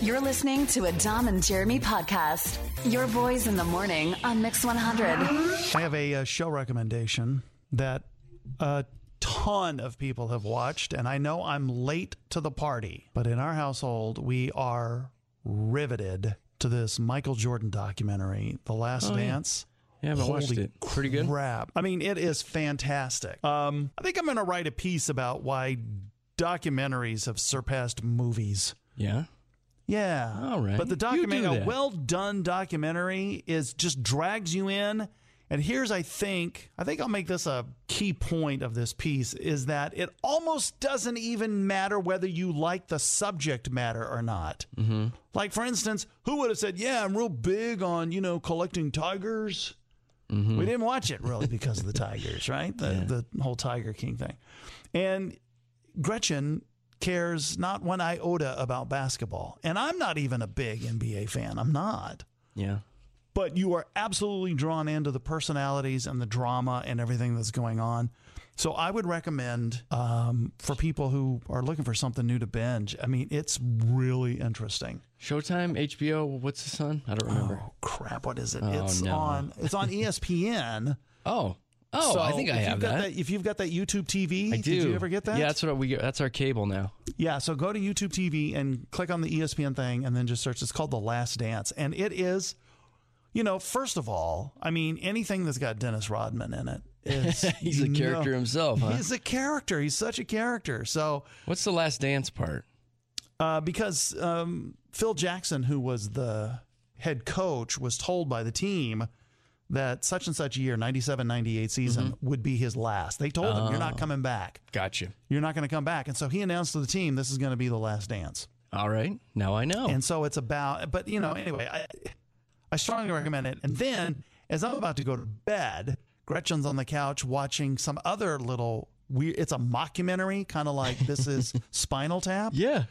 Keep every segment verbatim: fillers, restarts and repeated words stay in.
You're listening to a Dom and Jeremy podcast. Your boys in the morning on Mix one hundred. I have a, uh show recommendation that a ton of people have watched, and I know I'm late to the party, but in our household, we are riveted to this Michael Jordan documentary, The Last Oh, Dance. Yeah, I haven't Holy watched it. Pretty good. Crap. I mean, it is fantastic. Um, I think I'm going to write a piece about why documentaries have surpassed movies. Yeah. Yeah. All right. But the You documentary, do a that. well done documentary is just drags you in. And here's, I think, I think I'll make this a key point of this piece is that it almost doesn't even matter whether you like the subject matter or not. Mm-hmm. Like, for instance, who would have said, yeah, I'm real big on, you know, collecting tigers. Mm-hmm. We didn't watch it really because of the tigers, right? The, yeah. the whole Tiger King thing. And Gretchen cares not one iota about basketball. And I'm not even a big N B A fan. I'm not. Yeah. But you are absolutely drawn into the personalities and the drama and everything that's going on. So I would recommend um, for people who are looking for something new to binge. I mean, it's really interesting. Showtime, H B O, what's this on? I don't remember. Oh, crap. What is it? Oh, it's no. on It's on E S P N. Oh. Oh, So I think I if have you've got that. If you've got that YouTube T V, I do. Did you ever get that? Yeah, that's what we get. That's our cable now. Yeah, so go to YouTube T V and click on the E S P N thing and then just search. It's called The Last Dance. And it is, you know, first of all, I mean, anything that's got Dennis Rodman in it is... He's a character know, himself, huh? He's a character. He's such a character. So... What's the Last Dance part? Uh, because um, Phil Jackson, who was the head coach, was told by the team that such and such year, ninety-seven ninety-eight season, mm-hmm. would be his last. They told oh. him, you're not coming back. Gotcha. You're not going to come back. And so he announced to the team, this is going to be The Last Dance. All right. Now I know. And so it's about, but you know, anyway, I, I strongly recommend it. And then as I'm about to go to bed, Gretchen's on the couch watching some other little weird, it's a mockumentary, kind of like This Is Spinal Tap. Yeah.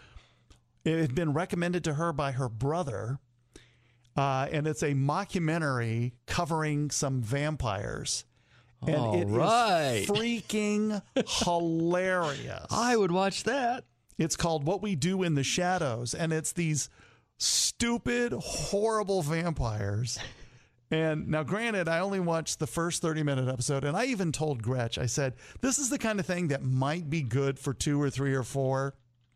It had been recommended to her by her brother. Uh, and it's a mockumentary covering some vampires. And All it right. is freaking hilarious. I would watch that. It's called What We Do in the Shadows. And it's these stupid, horrible vampires. And now, granted, I only watched the first thirty minute episode. And I even told Gretch, I said, this is the kind of thing that might be good for two or three or four.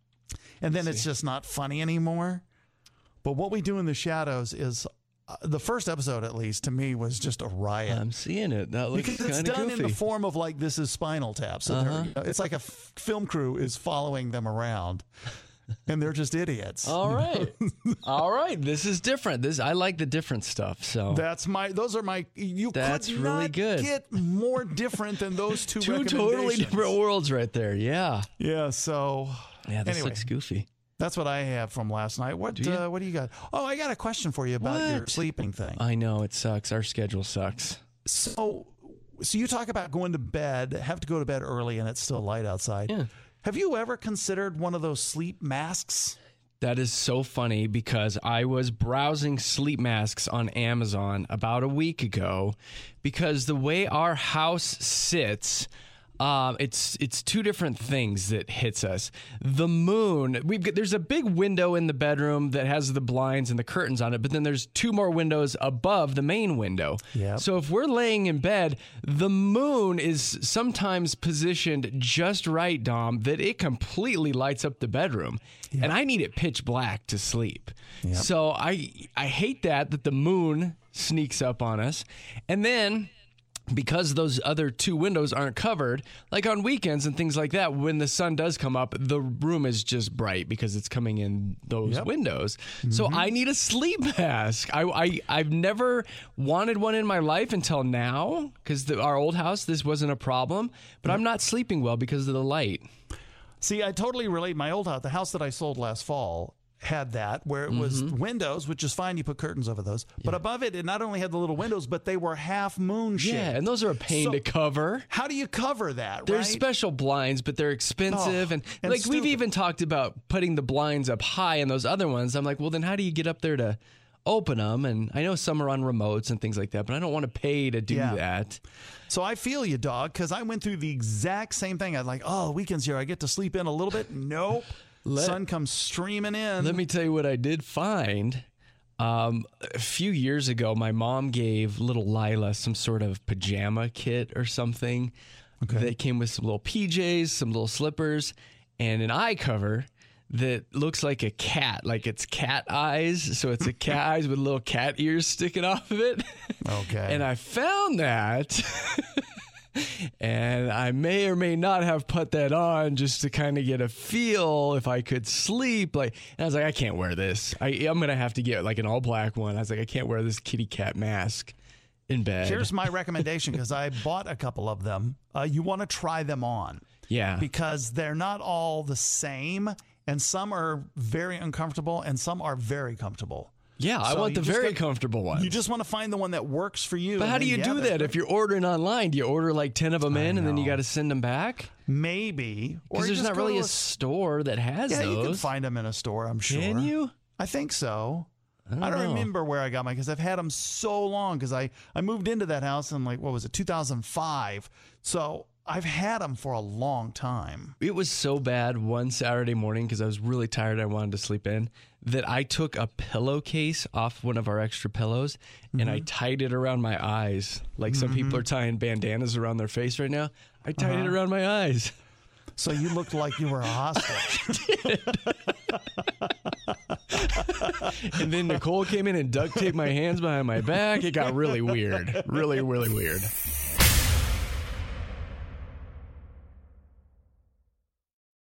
And then it's just not funny anymore. But What We Do in the Shadows is, uh, the first episode at least, to me, was just a riot. I'm seeing it. That looks kind of Because it's done goofy. in the form of like, this is Spinal Tap. So Uh-huh. you know, it's like a f- film crew is following them around. And they're just idiots. All right. All right. This is different. This I like the different stuff. So That's my, those are my, you That's could really not good. get more different than those two two totally recommendations. different worlds right there. Yeah. Yeah, so. Yeah, this anyway, looks goofy. That's what I have from last night. What Do you? uh, what do you got? Oh, I got a question for you about your What? sleeping thing. I know it sucks. Our schedule sucks. So, so you talk about going to bed, have to go to bed early, and it's still light outside. Yeah. Have you ever considered one of those sleep masks? That is so funny because I was browsing sleep masks on Amazon about a week ago because the way our house sits, um, it's it's two different things that hits us. The moon, we've got, there's a big window in the bedroom that has the blinds and the curtains on it, but then there's two more windows above the main window. Yep. So if we're laying in bed, the moon is sometimes positioned just right, Dom, that it completely lights up the bedroom. Yep. And I need it pitch black to sleep. Yep. So I I hate that, that the moon sneaks up on us. And then because those other two windows aren't covered, like on weekends and things like that, when the sun does come up, the room is just bright because it's coming in those Yep. windows. Mm-hmm. So I need a sleep mask. I, I, I've never wanted one in my life until now because our old house, this wasn't a problem, but yep. I'm not sleeping well because of the light. See, I totally relate. My old house, the house that I sold last fall, had that where it mm-hmm. was windows, which is fine. You put curtains over those. Yeah. But above it, it not only had the little windows, but they were half moon shaped. Yeah, and those are a pain so to cover. How do you cover that, There's right? special blinds, but they're expensive. Oh, and, and like stupid. we've even talked about putting the blinds up high in those other ones. I'm like, well, then how do you get up there to open them? And I know some are on remotes and things like that, but I don't want to pay to do yeah. that. So I feel you, dog, because I went through the exact same thing. I'm like, oh, weekends here, I get to sleep in a little bit. Nope. Let- sun comes streaming in. Let me tell you what I did find. Um, a few years ago, my mom gave little Lila some sort of pajama kit or something that came with some little P Js, some little slippers, and an eye cover that looks like a cat, like it's cat eyes. So it's a cat eyes with little cat ears sticking off of it. Okay. And I found that. And I may or may not have put that on just to kind of get a feel if I could sleep. Like, and I was like, I can't wear this. I, I'm going to have to get like an all black one. I was like, I can't wear this kitty cat mask in bed. Here's my recommendation, because I bought a couple of them. Uh, you want to try them on. Yeah. Because they're not all the same, and some are very uncomfortable and some are very comfortable. Yeah, I So want you the just very got- comfortable one. You just want to find the one that works for you. But how and do then, you yeah, do that's that? great. If you're ordering online, do you order like ten of them in and then you know. got to send them back? Maybe. Or Because you there's just not go really to a store that has Yeah, those. you can find them in a store, I'm sure. Can you? I think so. I don't, I don't know. remember where I got mine because I've had them so long, because I, I moved into that house in like, what was it, two thousand five. So I've had them for a long time. It was so bad one Saturday morning because I was really tired. I wanted to sleep in that I took a pillowcase off one of our extra pillows and I tied it around my eyes. Like some people are tying bandanas around their face right now. I tied it around my eyes. So you looked like you were a hostage. And then Nicole came in and duct taped my hands behind my back. It got really weird. Really, really weird.